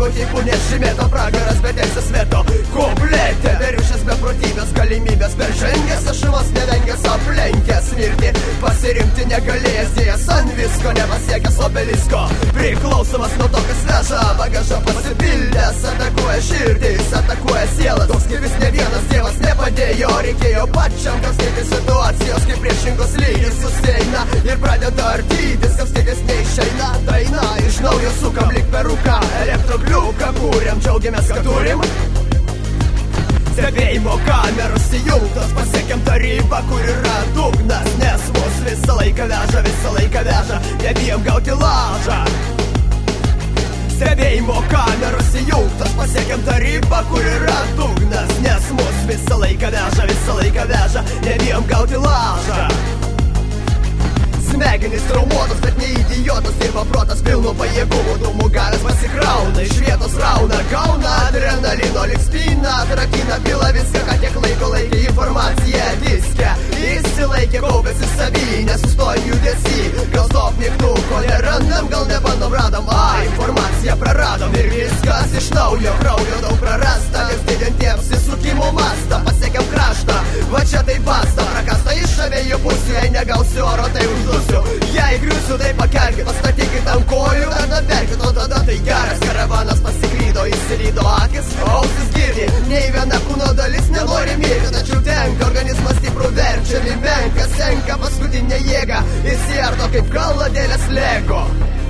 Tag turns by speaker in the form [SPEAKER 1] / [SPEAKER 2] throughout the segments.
[SPEAKER 1] stereotipų nežymėto pragaras be teisės veto komplekte. Veriušės beprotybės galimybės peržengęs, aš vos nevengęs aplenkęs mirtį, pasirinkti negalėjęs, dėjęs ant visko, nepasiekęs obelisko, priklausomas nuo to, kas veža bagažą pasipildęs, atakuoja širdis, atakuoja sielą. Toks kaip vis ne vienas dievas nepadėjo, reikėjo pačiam kapstyti situacijos, kaip priešingos lygis susieina ir pradeda ardytis, kapstytis neišeina. Daina iš naujo sukam lyg peruką, elektrogliuką kūrėm, džiaugiamės, kad turim. Stebėjimo kameros įjungtos, pasiekėm tą ribą, kur yra dugnas, nes mus visą laiką veža, nebijom gauti laužą. Stebėjimo kameros įjungtos, pasiekėm tą ribą, kur yra dugnas, nes mus visą laiką veža, nebijom gauti laužą. Smegenys traumuotos, bet ne idiotos, dirba protas pilnu pajėgumu, dūmų garas pasikrauna, iš vietos rauna, gauna adrenalino lyg spyną, atrakina, pila viską, ką tiek laiko laikė informacija diske, įsilaikė, kaupėsi savy, nesustojam judesy, gal stop mygtuko nerandam, gal nebandom radom, informaciją praradom ir viskas iš naujo, kraujo daug prarasta, vis didintiems įsukimų mastą, pasiekėm kraštą, va čia tai basta, prakasta iš abiejų pusių, jei negausiu oro, tai uždusiu, jei griusiu, tai pakelkit, pastatykit ant kojų, tada verkit, o tada tai geras, karavanas pasiklydo, įsilydo akis, ausis girdi, nei viena kūno dalis nenori mirti, tačiau tenka, organizmas stiprų verčiami, menka, senka paskutinė jėga, įsiardo kaip kaladėlės lego.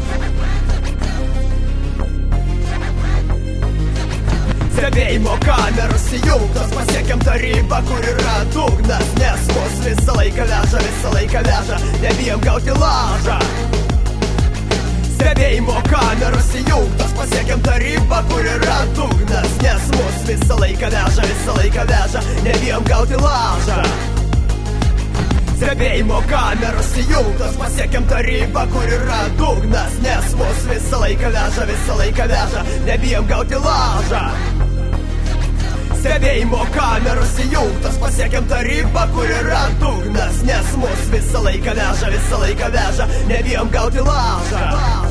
[SPEAKER 1] Stebėjimo kameros įjungtos, pasiekėm tą ribą, kur yra dugnas, nes mus visą laiką veža, nebijom gauti laužą. Stebėjimo kameros įjungtos, pasiekėm tą ribą, kur yra dugnas, nes mus visą laiką veža, nebijom gauti laužą. Stebėjimo kameros įjungtos, pasiekėm tą ribą, kur yra dugnas, nes mus visą laiką veža, nebijom gauti laužą. Stebėjimo kameros įjungtos, pasiekėm tą ribą, kur yra dugnas, nes mus visą laiką veža, nebijom gauti laužą.